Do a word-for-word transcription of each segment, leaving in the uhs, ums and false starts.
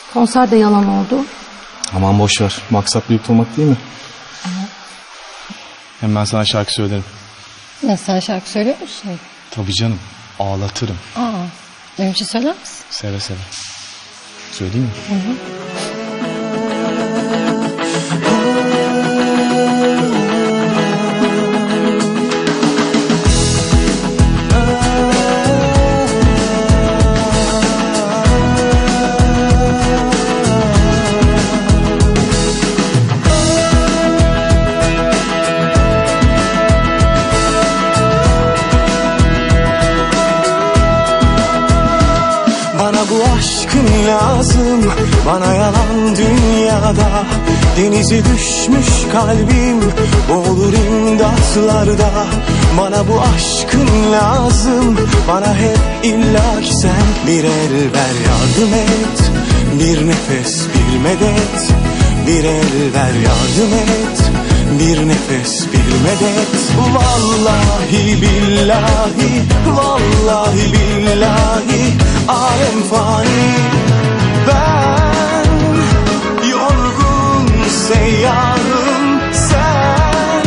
Konser de yalan oldu. Aman boş ver. Maksat büyük olmak değil mi? Evet. Hem ben sana şarkı söylerim. Ne, sen şarkı söylüyor musun? Tabii canım. Ağlatırım. Aa, benim için söyler misin? Seve seve. Söyleyeyim mi? Hı hı. Bu aşkın lazım bana yalan dünyada. Denize düşmüş kalbim boğulur imdatlarda. Bana bu aşkın lazım, bana hep illa ki sen. Bir el ver yardım et, bir nefes bir medet. Bir el ver yardım et, bir nefes bir medet. Vallahi billahi, vallahi billahi alem fani. Ben yorgun seyyarım, sen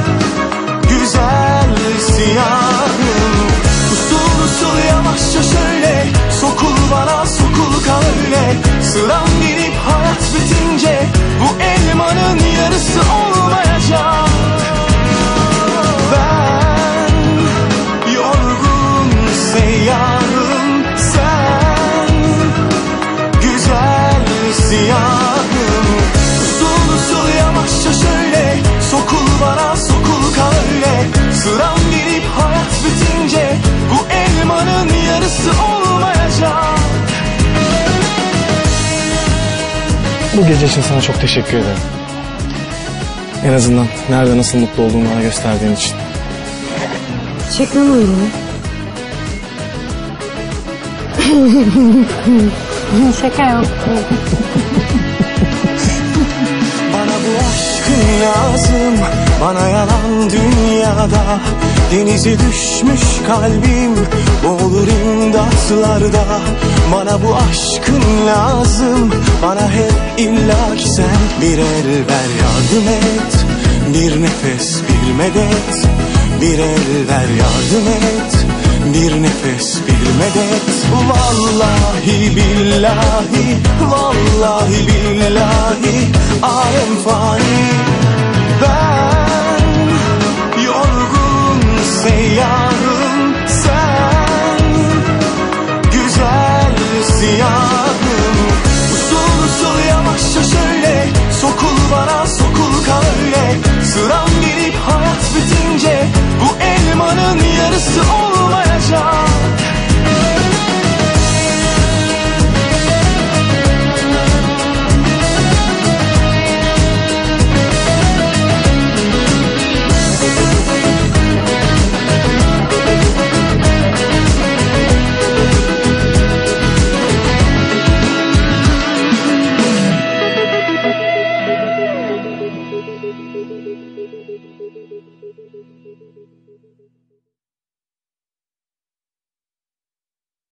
güzel siyahım. Usul usul yavaşça şöyle sokul bana, sokul kal öyle. Sıram gelip hayat bitince bu elmanın yarısı olmayacak. Ben yorgun seyyarım, sen güzel siyahım. Usul usul yavaşça şöyle sokul bana, sokul kal öyle. Sıram gelip hayat bitince bu elmanın yarısı olmayacak. Bu gece için sana çok teşekkür ederim. En azından nerede nasıl mutlu olduğunu bana gösterdiğin için. Çek lan oyunu. Şaka yaptım. Bana bu aşkın lazım, bana yalan dünyada. Denize düşmüş kalbim boğulur imdatlarda. Bana bu aşkın lazım, bana hep illa ki sen. Bir el ver yardım et, bir nefes bir medet. Bir el ver yardım et, bir nefes bir medet. Vallahi billahi, vallahi billahi alem fani. Ben yorgun seyyarım, sen güzel siyahım. Usul usul yavaşça şöyle sokul bana, sokul kal öyle. Sıram gelip hayat bitince bu elmanın yarısı